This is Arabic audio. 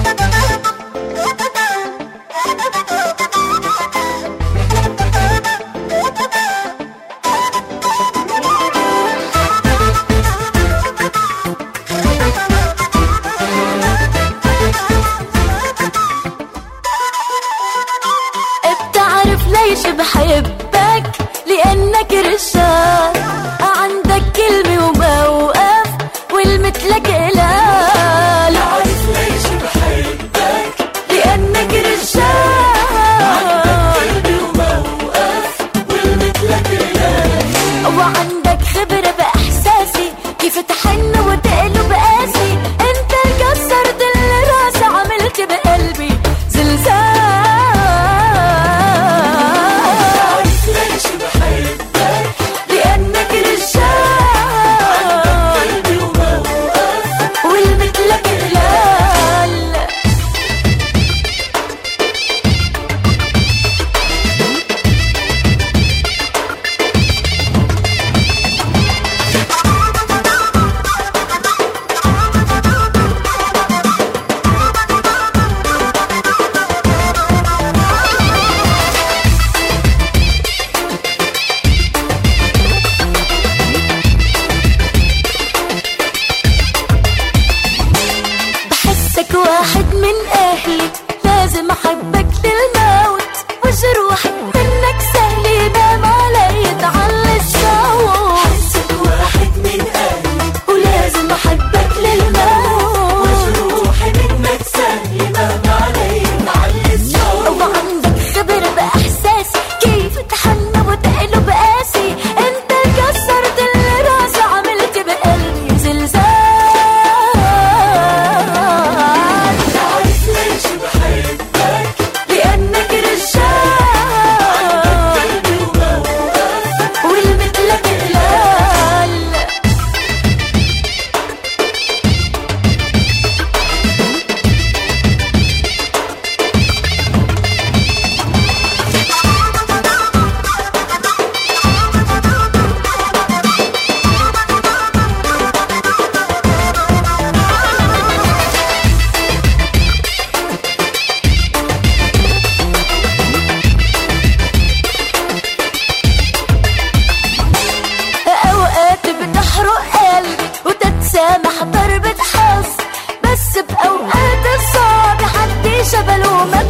ليش بحبك؟ لأنك رشاد، عندك كلمة وموقف والمثلك قلال. عارف ليش بحبك؟ لأنك رشاد، عندك كلمة وموقف والمثلك قلال. وعندك خبرة بإحساسي، كيف تحن وتقلب قاسي. انت كسرت الراس، عملت بقلبي زلزال. واحد من أهلي، لازم أحبك للموت، وجروحي منك سهل ينام علي يتعلى الصوت. حسك واحد من أهلي، ولازم أحبك للموت، وجروحي منك سهل ينام علي يتعلى الصوت. وعندك خبرة بإحساسي، كيف تحنى وتقلب قاسي. انت كسرت الراس، عملت بقلبي زلزال. سامح ضربة حظ، بس بأوقات الصعب حد شبل وما